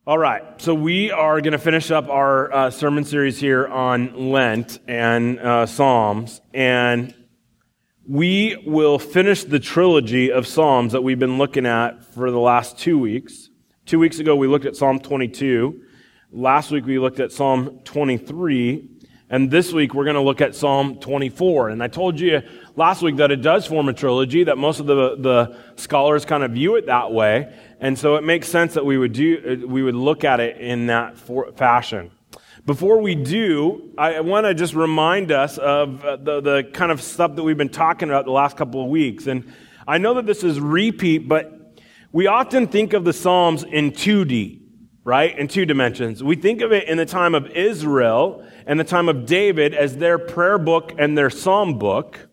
All right, so we are going to finish up our sermon series here on Lent and Psalms, and we will finish the trilogy of Psalms that we've been looking at for the last 2 weeks. 2 weeks ago, we looked at Psalm 22. Last week, we looked at Psalm 23. And this week, we're going to look at Psalm 24. And I told you last week that it does form a trilogy, that most of the scholars kind of view it that way. And so it makes sense that we would look at it in that fashion. Before we do, I want to just remind us of the kind of stuff that we've been talking about the last couple of weeks. And I know that this is repeat, but we often think of the Psalms in 2D, right? In two dimensions. We think of it in the time of Israel and the time of David as their prayer book and their psalm book.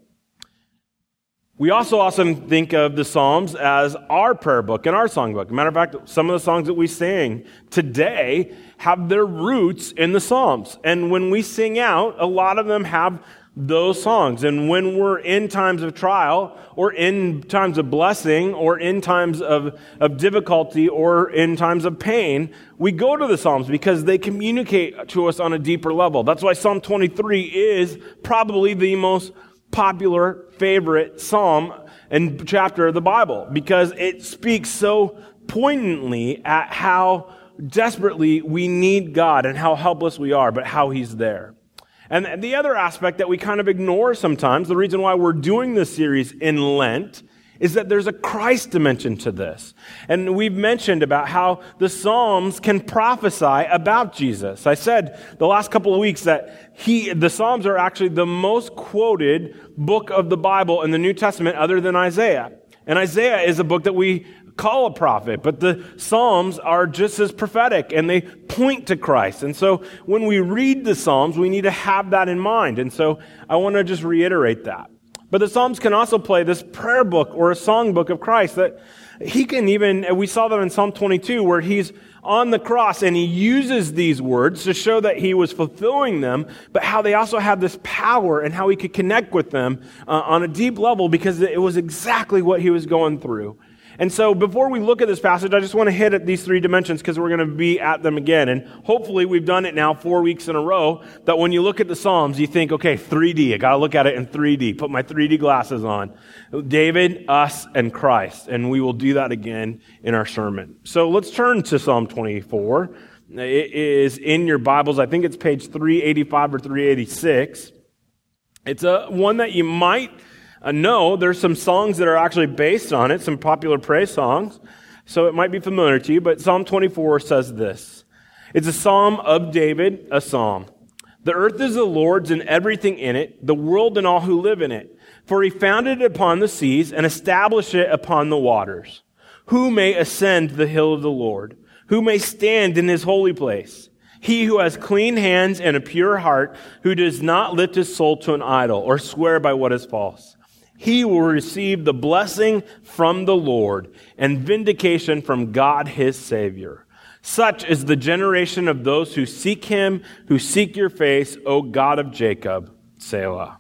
We also often think of the Psalms as our prayer book and our songbook. Matter of fact, some of the songs that we sing today have their roots in the Psalms. And when we sing out, a lot of them have those songs. And when we're in times of trial, or in times of blessing, or in times of difficulty, or in times of pain, we go to the Psalms because they communicate to us on a deeper level. That's why Psalm 23 is probably the most popular favorite psalm and chapter of the Bible, because it speaks so poignantly at how desperately we need God and how helpless we are, but how He's there. And the other aspect that we kind of ignore sometimes, the reason why we're doing this series in Lent, is that there's a Christ dimension to this. And we've mentioned about how the Psalms can prophesy about Jesus. I said the last couple of weeks that the Psalms are actually the most quoted book of the Bible in the New Testament other than Isaiah. And Isaiah is a book that we call a prophet, but the Psalms are just as prophetic, and they point to Christ. And so when we read the Psalms, we need to have that in mind. And so I want to just reiterate that. But the Psalms can also play this prayer book or a songbook of Christ that He can even, we saw that in Psalm 22, where He's on the cross and He uses these words to show that He was fulfilling them, but how they also have this power and how He could connect with them on a deep level, because it was exactly what He was going through. And so before we look at this passage, I just want to hit at these three dimensions because we're going to be at them again. And hopefully we've done it now 4 weeks in a row, that when you look at the Psalms, you think, okay, 3D, I got to look at it in 3D, put my 3D glasses on. David, us, and Christ. And we will do that again in our sermon. So let's turn to Psalm 24. It is in your Bibles. I think it's page 385 or 386. It's one that you might know. There's some songs that are actually based on it, some popular praise songs, so it might be familiar to you, but Psalm 24 says this. It's a psalm of David, a psalm. The earth is the Lord's and everything in it, the world and all who live in it. For He founded it upon the seas and established it upon the waters. Who may ascend the hill of the Lord? Who may stand in His holy place? He who has clean hands and a pure heart, who does not lift his soul to an idol or swear by what is false. He will receive the blessing from the Lord and vindication from God His Savior. Such is the generation of those who seek Him, who seek your face, O God of Jacob. Selah.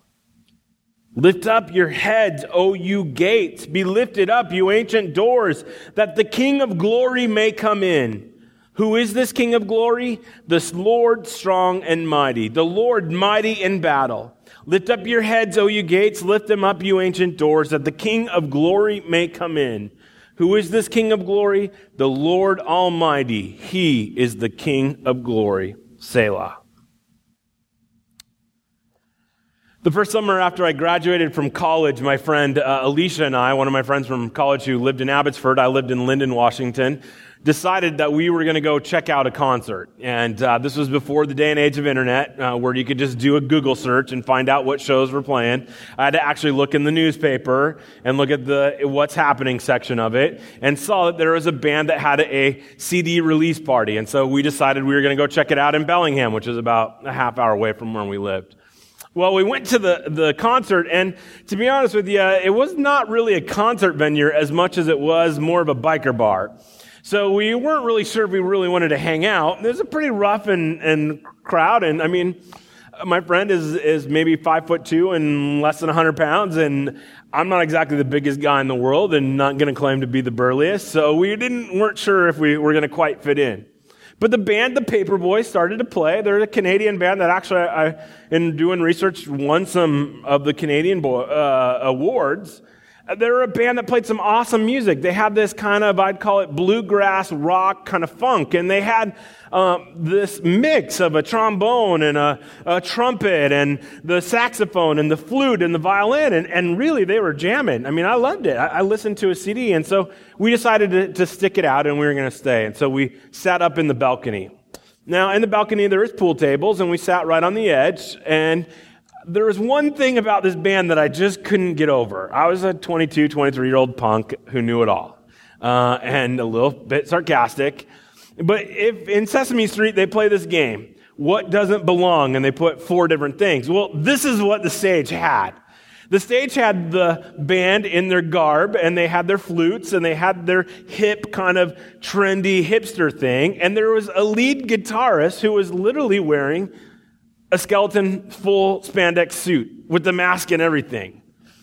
Lift up your heads, O you gates. Be lifted up, you ancient doors, that the King of glory may come in. Who is this King of glory? The Lord strong and mighty, the Lord mighty in battle. Lift up your heads, O you gates, lift them up, you ancient doors, that the King of glory may come in. Who is this King of glory? The Lord Almighty. He is the King of glory. Selah. The first summer after I graduated from college, my friend Alicia and I, one of my friends from college who lived in Abbotsford, I lived in Lyndon, Washington, decided that we were going to go check out a concert. And this was before the day and age of internet, where you could just do a Google search and find out what shows were playing. I had to actually look in the newspaper and look at the what's happening section of it, and saw that there was a band that had a CD release party. And so we decided we were going to go check it out in Bellingham, which is about a half hour away from where we lived. Well, we went to the concert, and to be honest with you, it was not really a concert venue as much as it was more of a biker bar. So we weren't really sure if we really wanted to hang out. There's a pretty rough and crowd, and I mean, my friend is maybe 5'2" and less than 100 pounds, and I'm not exactly the biggest guy in the world, and not going to claim to be the burliest. So we weren't sure if we were going to quite fit in. But the band, the Paperboys, started to play. They're a Canadian band that actually, in doing research, won some of the Canadian awards. They're a band that played some awesome music. They had this kind of, I'd call it bluegrass rock kind of funk. And they had this mix of a trombone and a trumpet and the saxophone and the flute and the violin. And really, they were jamming. I mean, I loved it. I listened to a CD. And so we decided to stick it out and we were going to stay. And so we sat up in the balcony. Now, in the balcony, there is pool tables, and we sat right on the edge. And there was one thing about this band that I just couldn't get over. I was a 22, 23-year-old punk who knew it all, and a little bit sarcastic. But if in Sesame Street they play this game, what doesn't belong, and they put 4 different things. Well, this is what the stage had. The stage had the band in their garb, and they had their flutes, and they had their hip kind of trendy hipster thing, and there was a lead guitarist who was literally wearing a skeleton full spandex suit with the mask and everything.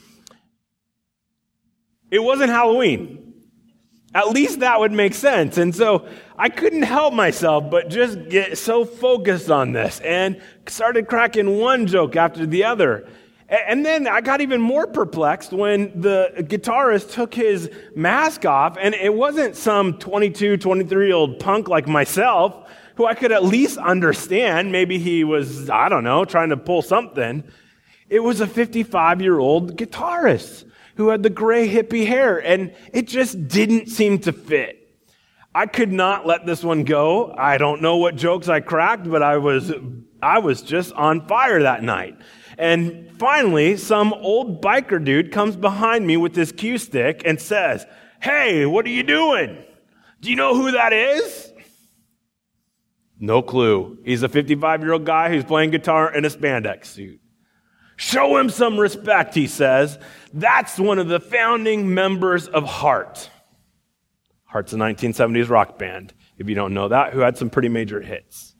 It wasn't Halloween. At least that would make sense. And so I couldn't help myself but just get so focused on this and started cracking one joke after the other. And then I got even more perplexed when the guitarist took his mask off, and it wasn't some 22, 23-year-old punk like myself who I could at least understand. Maybe he was, I don't know, trying to pull something. It was a 55-year-old guitarist who had the gray hippie hair, and it just didn't seem to fit. I could not let this one go. I don't know what jokes I cracked, but I was just on fire that night. And finally, some old biker dude comes behind me with this cue stick and says, "Hey, what are you doing? Do you know who that is?" No clue. He's a 55-year-old guy who's playing guitar in a spandex suit. "Show him some respect," he says. "That's one of the founding members of Heart." Heart's a 1970s rock band, if you don't know that, who had some pretty major hits.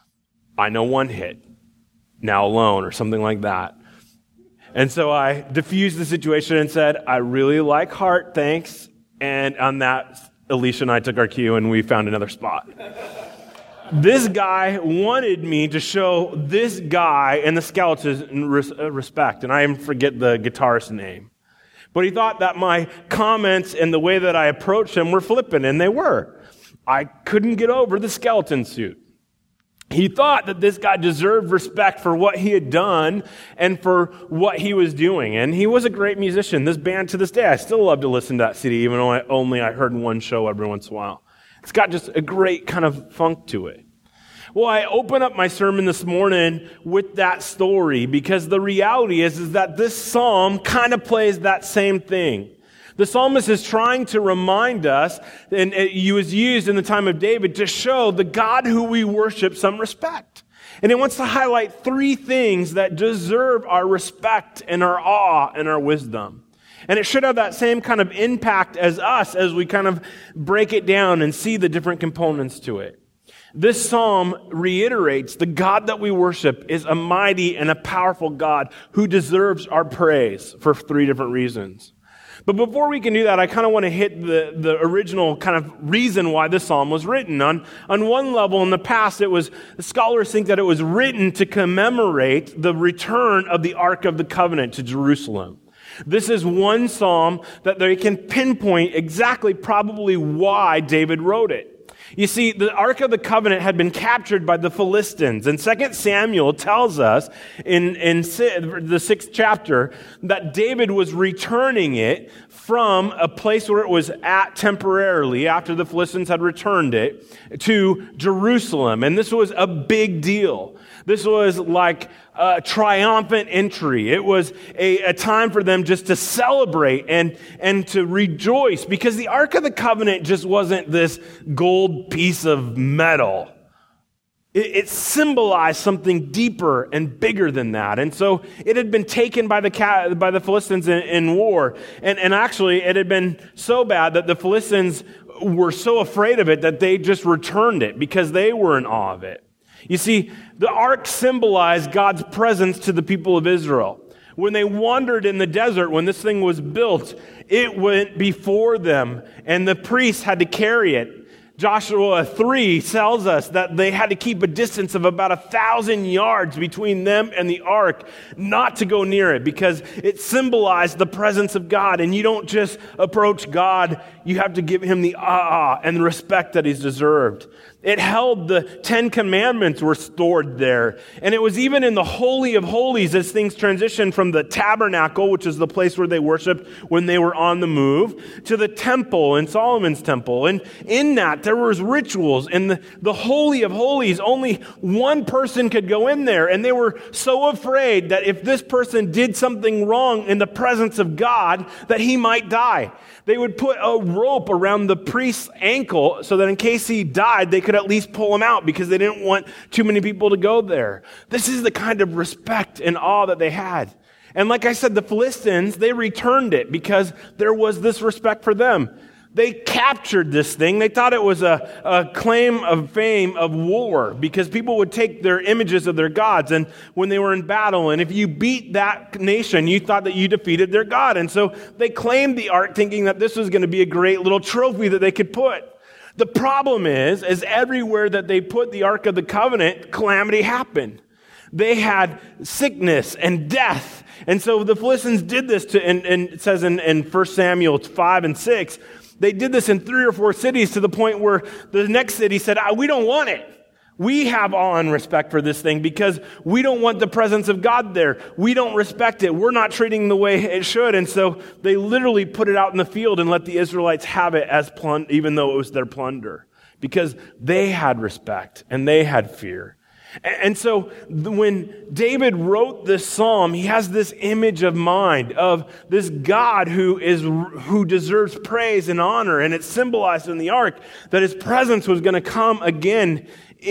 I know one hit, "Now Alone," or something like that. And so I diffused the situation and said, "I really like Heart, thanks." And on that, Alicia and I took our cue and we found another spot. This guy wanted me to show this guy and the Skeletons respect, and I forget the guitarist's name. But he thought that my comments and the way that I approached him were flippant, and they were. I couldn't get over the skeleton suit. He thought that this guy deserved respect for what he had done and for what he was doing. And he was a great musician. This band, to this day, I still love to listen to that CD, even though I heard one show every once in a while. It's got just a great kind of funk to it. Well, I open up my sermon this morning with that story because the reality is that this psalm kind of plays that same thing. The psalmist is trying to remind us, and it was used in the time of David, to show the God who we worship some respect. And it wants to highlight 3 things that deserve our respect and our awe and our wisdom. And it should have that same kind of impact as us as we kind of break it down and see the different components to it. This psalm reiterates the God that we worship is a mighty and a powerful God who deserves our praise for 3 different reasons. But before we can do that, I kind of want to hit the original kind of reason why this psalm was written. On one level, in the past, the scholars think that it was written to commemorate the return of the Ark of the Covenant to Jerusalem. This is one psalm that they can pinpoint exactly probably why David wrote it. You see, the Ark of the Covenant had been captured by the Philistines. And 2 Samuel tells us in the 6th chapter that David was returning it from a place where it was at temporarily after the Philistines had returned it to Jerusalem. And this was a big deal. This was like a triumphant entry. It was a time for them just to celebrate and to rejoice, because the Ark of the Covenant just wasn't this gold piece of metal. It symbolized something deeper and bigger than that. And so it had been taken by the Philistines in war. And actually, it had been so bad that the Philistines were so afraid of it that they just returned it because they were in awe of it. You see, the ark symbolized God's presence to the people of Israel. When they wandered in the desert, when this thing was built, it went before them, and the priests had to carry it Joshua 3 tells us that they had to keep a distance of about 1,000 yards between them and the ark, not to go near it, because it symbolized the presence of God. And you don't just approach God, you have to give him the awe and the respect that he's deserved. It held the 10 Commandments were stored there. And it was even in the Holy of Holies as things transitioned from the tabernacle, which is the place where they worshiped when they were on the move, to the temple in Solomon's temple. And in that, there was rituals. In the Holy of Holies, only one person could go in there. And they were so afraid that if this person did something wrong in the presence of God, that he might die. They would put a rope around the priest's ankle so that in case he died, they could at least pull him out because they didn't want too many people to go there. This is the kind of respect and awe that they had. And like I said, the Philistines, they returned it because there was this respect for them. They captured this thing. They thought it was a claim of fame of war because people would take their images of their gods and when they were in battle, and if you beat that nation, you thought that you defeated their god. And so they claimed the ark thinking that this was going to be a great little trophy that they could put. The problem is everywhere that they put the Ark of the Covenant, calamity happened. They had sickness and death. And so the Philistines did this and it says in 1 Samuel 5 and 6, they did this in 3 or 4 cities to the point where the next city said, we don't want it. We have awe and respect for this thing because we don't want the presence of God there. We don't respect it. We're not treating the way it should. And so they literally put it out in the field and let the Israelites have it as plunder, even though it was their plunder, because they had respect and they had fear. And so when David wrote this psalm, he has this image of mind of this God who deserves praise and honor. And it's symbolized in the ark that his presence was going to come again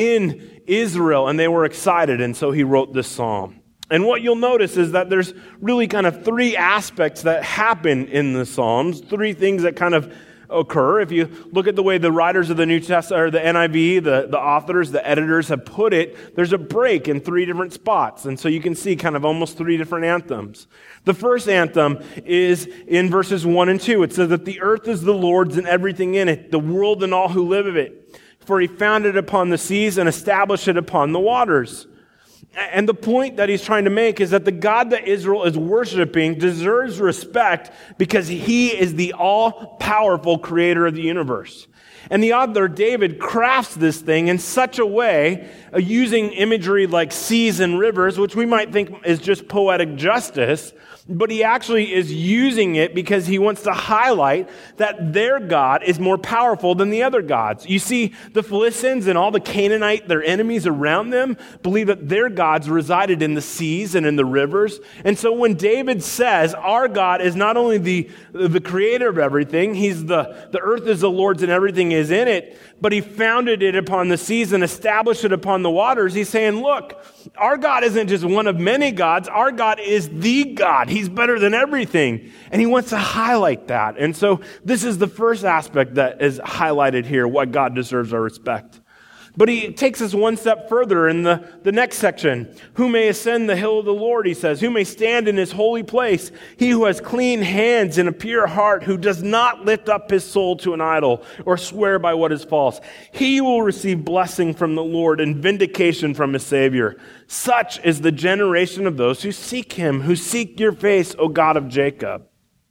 in Israel, and they were excited, and so he wrote this psalm. And what you'll notice is that there's really kind of 3 aspects that happen in the Psalms, 3 things that kind of occur. If you look at the way the writers of the New Testament, or the NIV, the authors, the editors have put it, there's a break in 3 different spots, and so you can see kind of almost 3 different anthems. The first anthem is in verses 1 and 2. It says that the earth is the Lord's and everything in it, the world and all who live in it. For he founded it upon the seas and established it upon the waters. And the point that he's trying to make is that the God that Israel is worshiping deserves respect because he is the all-powerful creator of the universe. And the author, David, crafts this thing in such a way, using imagery like seas and rivers, which we might think is just poetic justice, but he actually is using it because he wants to highlight that their God is more powerful than the other gods. You see, the Philistines and all the Canaanite, their enemies around them, believe that their gods resided in the seas and in the rivers. And so when David says, our God is not only the creator of everything, he's the earth is the Lord's and everything is in it, but he founded it upon the seas and established it upon the waters. He's saying, look, our God isn't just one of many gods. Our God is the God. He's better than everything. And he wants to highlight that. And so this is the first aspect that is highlighted here, what God deserves our respect. But he takes us one step further in the next section. Who may ascend the hill of the Lord, he says. Who may stand in his holy place? He who has clean hands and a pure heart, who does not lift up his soul to an idol or swear by what is false. He will receive blessing from the Lord and vindication from his Savior. Such is the generation of those who seek him, who seek your face, O God of Jacob.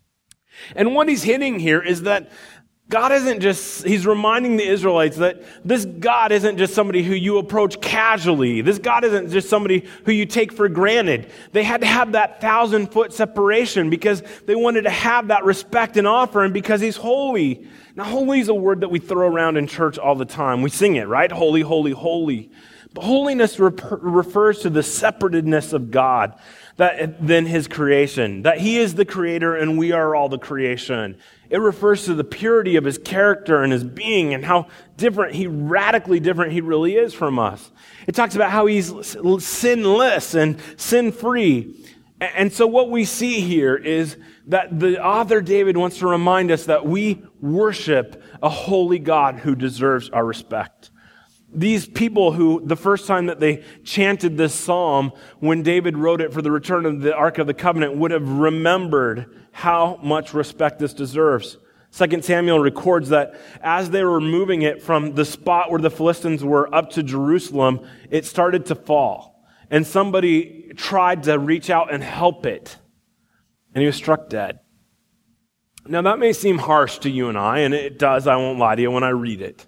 And what he's hitting here is that God isn't just, he's reminding the Israelites that this God isn't just somebody who you approach casually. This God isn't just somebody who you take for granted. They had to have that 1,000-foot separation because they wanted to have that respect and offer, and because he's holy. Now, holy is a word that we throw around in church all the time. We sing it, right? Holy, holy, holy. But holiness refers to the separatedness of God than his creation, that he is the creator and we are all the creation. It refers to the purity of his character and his being and how radically different he really is from us. It talks about how he's sinless and sin-free. And so what we see here is that the author David wants to remind us that we worship a holy God who deserves our respect. These people who, the first time that they chanted this psalm, when David wrote it for the return of the Ark of the Covenant, would have remembered how much respect this deserves. 2 Samuel records that as they were moving it from the spot where the Philistines were up to Jerusalem, it started to fall. And somebody tried to reach out and help it. And he was struck dead. Now that may seem harsh to you and I, and it does, I won't lie to you when I read it.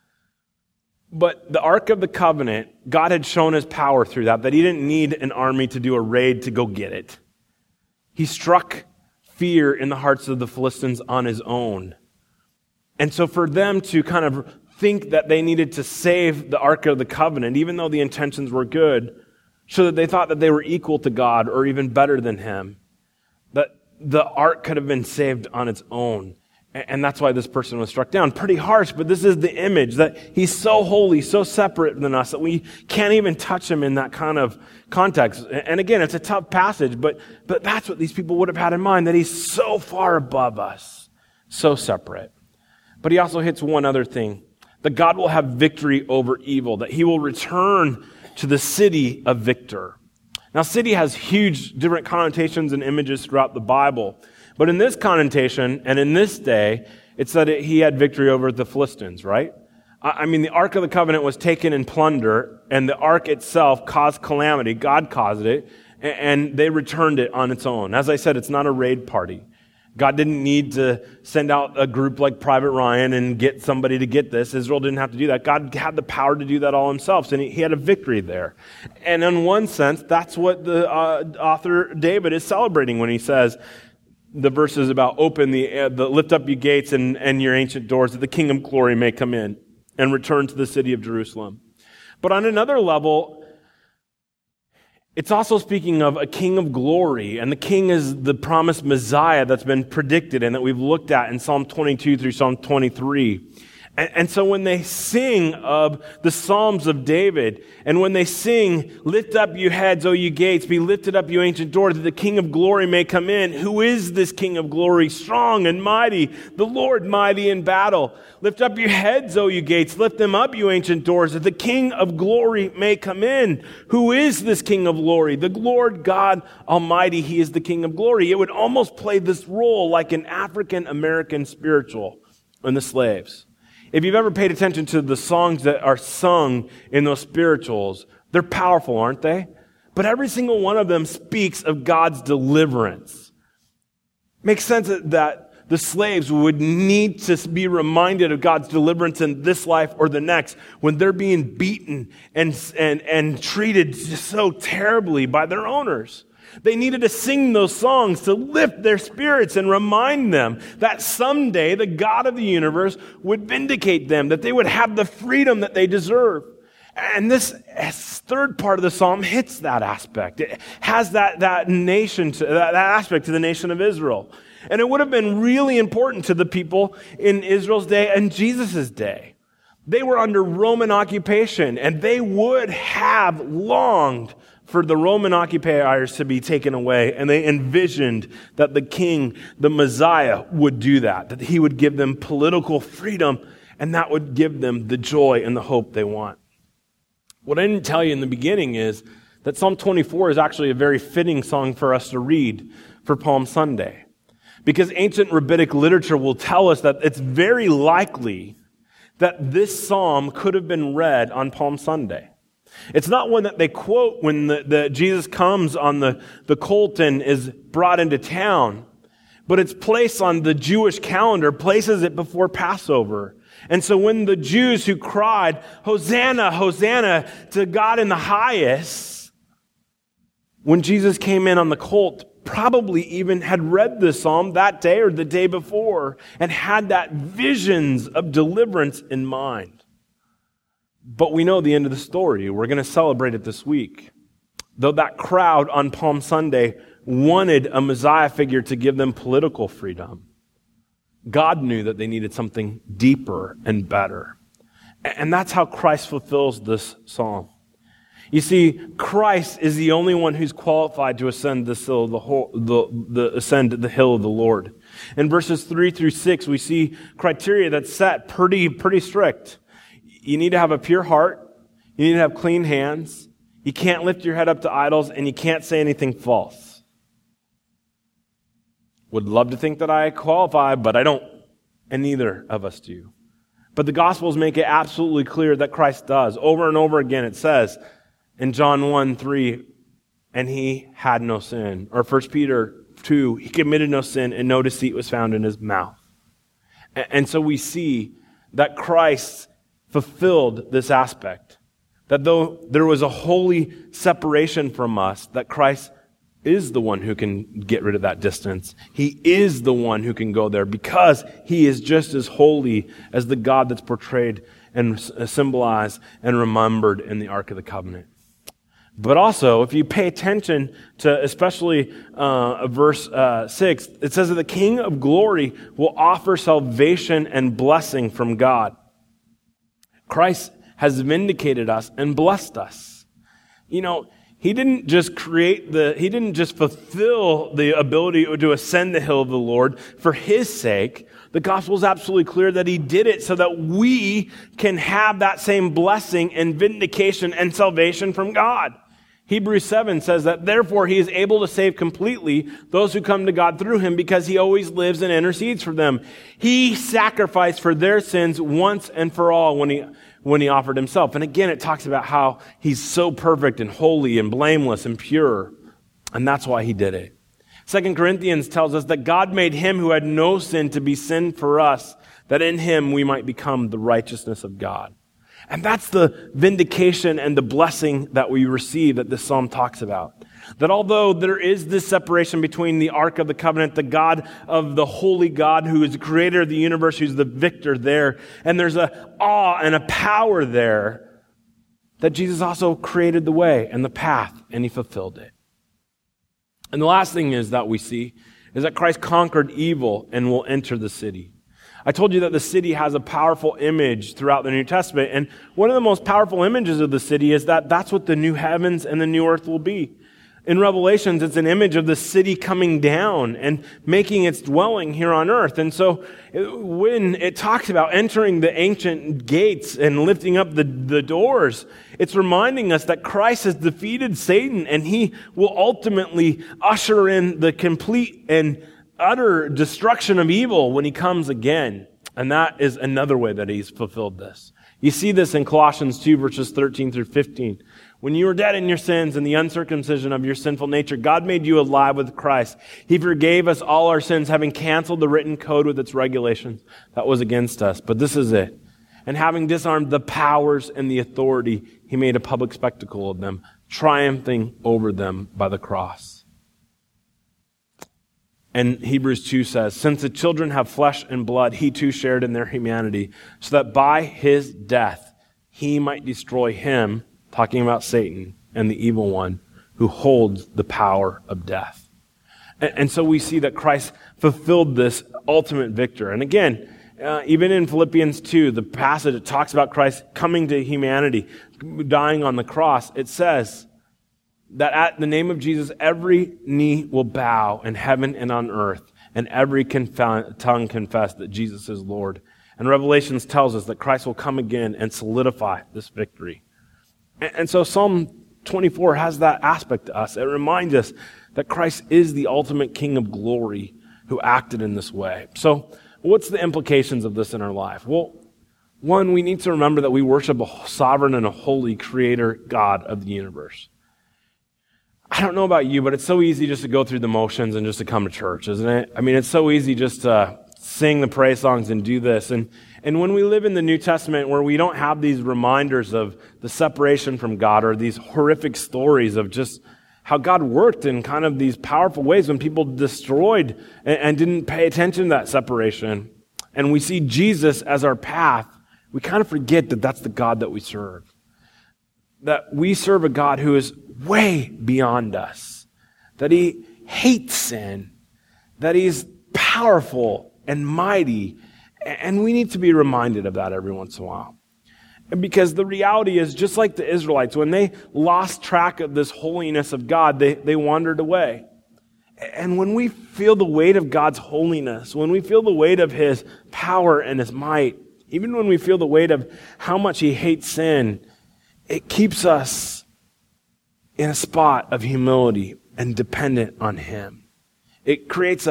But the Ark of the Covenant, God had shown his power through that he didn't need an army to do a raid to go get it. He struck fear in the hearts of the Philistines on his own. And so for them to kind of think that they needed to save the Ark of the Covenant, even though the intentions were good, so that they thought that they were equal to God or even better than him, that the Ark could have been saved on its own. And that's why this person was struck down. Pretty harsh, but this is the image that he's so holy, so separate than us that we can't even touch him in that kind of context. And again, it's a tough passage, but that's what these people would have had in mind, that he's so far above us, so separate. But he also hits one other thing, that God will have victory over evil, that he will return to the city of Victor. Now, city has huge different connotations and images throughout the Bible. But in this connotation, and in this day, it's that he had victory over the Philistines, right? I mean, the Ark of the Covenant was taken in plunder, and the Ark itself caused calamity. God caused it, and they returned it on its own. As I said, it's not a raid party. God didn't need to send out a group like Private Ryan and get somebody to get this. Israel didn't have to do that. God had the power to do that all himself, and he had a victory there. And in one sense, that's what the author David is celebrating when he says, the verses about open the lift up your gates and your ancient doors, that the King of glory may come in and return to the city of Jerusalem. But on another level, it's also speaking of a King of glory, and the King is the promised Messiah that's been predicted and that we've looked at in Psalm 22 through Psalm 23. And so when they sing of the Psalms of David, and when they sing, lift up you heads, O you gates, be lifted up you ancient doors, that the King of glory may come in. Who is this King of glory? Strong and mighty, the Lord mighty in battle. Lift up your heads, O you gates, lift them up, you ancient doors, that the King of glory may come in. Who is this King of glory? The Lord God Almighty, he is the King of glory. It would almost play this role like an African-American spiritual in the slaves. If you've ever paid attention to the songs that are sung in those spirituals, they're powerful, aren't they? But every single one of them speaks of God's deliverance. Makes sense that the slaves would need to be reminded of God's deliverance in this life or the next when they're being beaten and treated so terribly by their owners. They needed to sing those songs to lift their spirits and remind them that someday the God of the universe would vindicate them, that they would have the freedom that they deserve. And this third part of the psalm hits that aspect. It has that aspect to the nation of Israel. And it would have been really important to the people in Israel's day and Jesus' day. They were under Roman occupation, and they would have longed for the Roman occupiers to be taken away, and they envisioned that the king, the Messiah, would do that he would give them political freedom, and that would give them the joy and the hope they want. What I didn't tell you in the beginning is that Psalm 24 is actually a very fitting song for us to read for Palm Sunday, because ancient rabbinic literature will tell us that it's very likely that this psalm could have been read on Palm Sunday. It's not one that they quote when the Jesus comes on the colt and is brought into town, but it's placed on the Jewish calendar, places it before Passover. And so when the Jews who cried, Hosanna, Hosanna to God in the highest, when Jesus came in on the colt, probably even had read the psalm that day or the day before and had that visions of deliverance in mind. But we know the end of the story. We're going to celebrate it this week. Though that crowd on Palm Sunday wanted a Messiah figure to give them political freedom, God knew that they needed something deeper and better. And that's how Christ fulfills this psalm. You see, Christ is the only one who's qualified to ascend the hill of the Lord. In verses 3 through 6, we see criteria that's set pretty strict. You need to have a pure heart. You need to have clean hands. You can't lift your head up to idols, and you can't say anything false. Would love to think that I qualify, but I don't. and neither of us do. But the Gospels make it absolutely clear that Christ does. Over and over again it says in John 1:3, and he had no sin. Or 1 Peter 2, he committed no sin and no deceit was found in his mouth. And so we see that Christ fulfilled this aspect. That though there was a holy separation from us, that Christ is the one who can get rid of that distance. He is the one who can go there because he is just as holy as the God that's portrayed and symbolized and remembered in the Ark of the Covenant. But also, if you pay attention to especially verse 6, it says that the King of glory will offer salvation and blessing from God. Christ has vindicated us and blessed us. You know, he didn't just fulfill the ability to ascend the hill of the Lord for his sake. The gospel is absolutely clear that he did it so that we can have that same blessing and vindication and salvation from God. Hebrews 7 says that therefore he is able to save completely those who come to God through him because he always lives and intercedes for them. He sacrificed for their sins once and for all when he offered himself. And again, it talks about how he's so perfect and holy and blameless and pure. And that's why he did it. 2 Corinthians tells us that God made him who had no sin to be sin for us, that in him we might become the righteousness of God. And that's the vindication and the blessing that we receive that this psalm talks about. That although there is this separation between the Ark of the Covenant, the God of the holy God who is the creator of the universe, who's the victor there, and there's an awe and a power there, that Jesus also created the way and the path, and he fulfilled it. And the last thing is that we see is that Christ conquered evil and will enter the city. I told you that the city has a powerful image throughout the New Testament, and one of the most powerful images of the city is that that's what the new heavens and the new earth will be. In Revelations, it's an image of the city coming down and making its dwelling here on earth. And so when it talks about entering the ancient gates and lifting up the doors, it's reminding us that Christ has defeated Satan and he will ultimately usher in the complete and utter destruction of evil when he comes again. And that is another way that he's fulfilled this. You see this in Colossians 2, verses 13 through 15. When you were dead in your sins and the uncircumcision of your sinful nature, God made you alive with Christ. He forgave us all our sins, having canceled the written code with its regulations that was against us. But this is it. And having disarmed the powers and the authority, he made a public spectacle of them, triumphing over them by the cross. And Hebrews 2 says, since the children have flesh and blood, he too shared in their humanity, so that by his death he might destroy him, talking about Satan and the evil one, who holds the power of death. And so we see that Christ fulfilled this ultimate victor. And again, even in Philippians 2, the passage that talks about Christ coming to humanity, dying on the cross, it says that at the name of Jesus, every knee will bow in heaven and on earth, and every tongue confess that Jesus is Lord. And Revelations tells us that Christ will come again and solidify this victory. And so Psalm 24 has that aspect to us. It reminds us that Christ is the ultimate King of glory who acted in this way. So what's the implications of this in our life? Well, one, we need to remember that we worship a sovereign and a holy creator God of the universe. I don't know about you, but it's so easy just to go through the motions and just to come to church, isn't it? I mean, it's so easy just to sing the praise songs and do this. And when we live in the New Testament where we don't have these reminders of the separation from God or these horrific stories of just how God worked in kind of these powerful ways when people destroyed and didn't pay attention to that separation, and we see Jesus as our path, we kind of forget that that's the God that we serve. That we serve a God who is way beyond us. That he hates sin. That he's powerful and mighty. And we need to be reminded of that every once in a while. And because the reality is, just like the Israelites, when they lost track of this holiness of God, they wandered away. And when we feel the weight of God's holiness, when we feel the weight of his power and his might, even when we feel the weight of how much he hates sin, it keeps us in a spot of humility and dependent on him. It creates a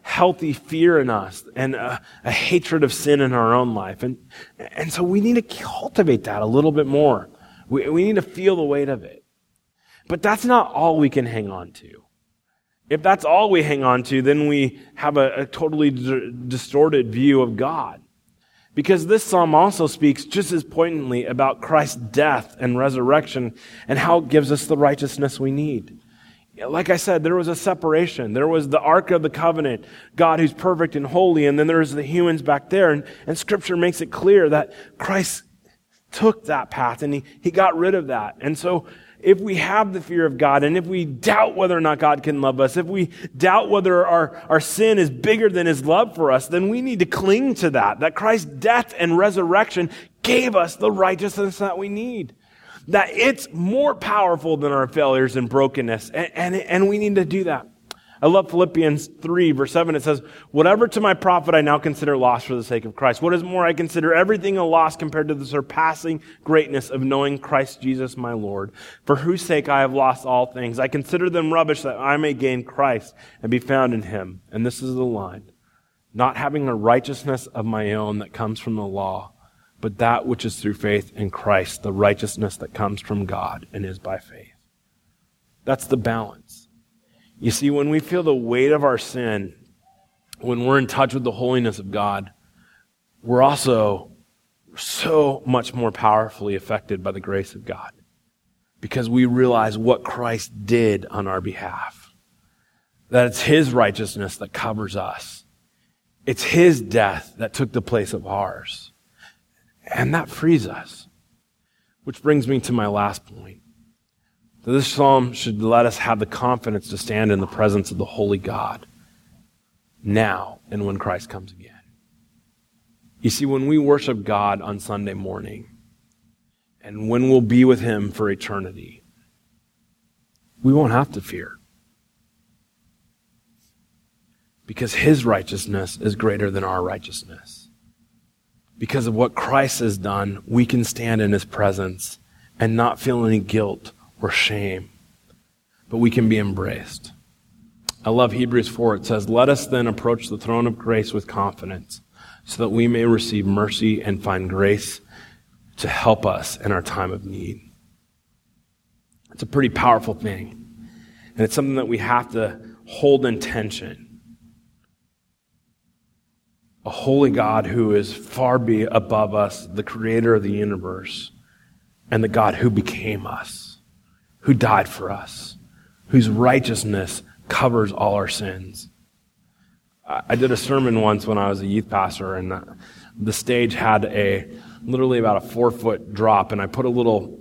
healthy fear in us and a hatred of sin in our own life. And so we need to cultivate that a little bit more. We need to feel the weight of it. But that's not all we can hang on to. If that's all we hang on to, then we have a totally distorted view of God. Because this psalm also speaks just as poignantly about Christ's death and resurrection and how it gives us the righteousness we need. Like I said, there was a separation. There was the Ark of the Covenant, God who's perfect and holy, and then there's the humans back there. And Scripture makes it clear that Christ took that path and he got rid of that. And so if we have the fear of God, and if we doubt whether or not God can love us, if we doubt whether our sin is bigger than His love for us, then we need to cling to that Christ's death and resurrection gave us the righteousness that we need. That it's more powerful than our failures and brokenness, and we need to do that. I love Philippians 3, verse 7. It says, "Whatever to my profit I now consider loss for the sake of Christ. What is more, I consider everything a loss compared to the surpassing greatness of knowing Christ Jesus my Lord, for whose sake I have lost all things. I consider them rubbish that I may gain Christ and be found in Him." And this is the line. "Not having a righteousness of my own that comes from the law, but that which is through faith in Christ, the righteousness that comes from God and is by faith." That's the balance. You see, when we feel the weight of our sin, when we're in touch with the holiness of God, we're also so much more powerfully affected by the grace of God because we realize what Christ did on our behalf. That it's His righteousness that covers us. It's His death that took the place of ours. And that frees us. Which brings me to my last point. So this psalm should let us have the confidence to stand in the presence of the holy God now and when Christ comes again. You see, when we worship God on Sunday morning and when we'll be with Him for eternity, we won't have to fear. Because His righteousness is greater than our righteousness. Because of what Christ has done, we can stand in His presence and not feel any guilt or shame, but we can be embraced. I love Hebrews 4. It says, "Let us then approach the throne of grace with confidence, so that we may receive mercy and find grace to help us in our time of need." It's a pretty powerful thing, and it's something that we have to hold in tension. A holy God who is far above us, the creator of the universe, and the God who became us, who died for us, whose righteousness covers all our sins. I did a sermon once when I was a youth pastor, and the stage had literally about a 4-foot drop, and I put a little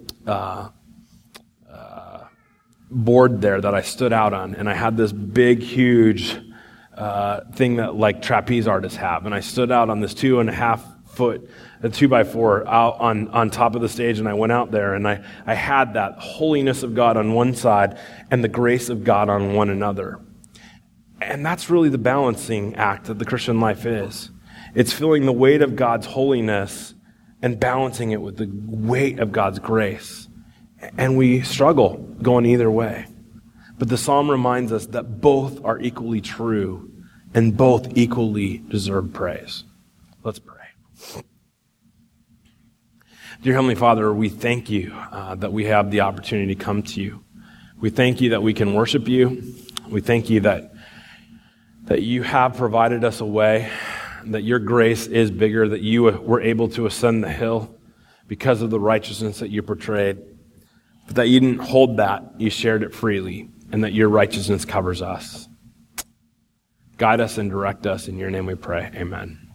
board there that I stood out on, and I had this big, huge thing that like trapeze artists have, and I stood out on this 2.5-foot, a 2x4 out on top of the stage, and I went out there and I had that holiness of God on one side and the grace of God on one another. And that's really the balancing act that the Christian life is. It's feeling the weight of God's holiness and balancing it with the weight of God's grace. And we struggle going either way. But the psalm reminds us that both are equally true and both equally deserve praise. Let's pray. Dear Heavenly Father, we thank You that we have the opportunity to come to You. We thank You that we can worship You. We thank You that You have provided us a way, that Your grace is bigger, that You were able to ascend the hill because of the righteousness that You portrayed, but that You didn't hold that, You shared it freely, and that Your righteousness covers us. Guide us and direct us. In Your name we pray. Amen.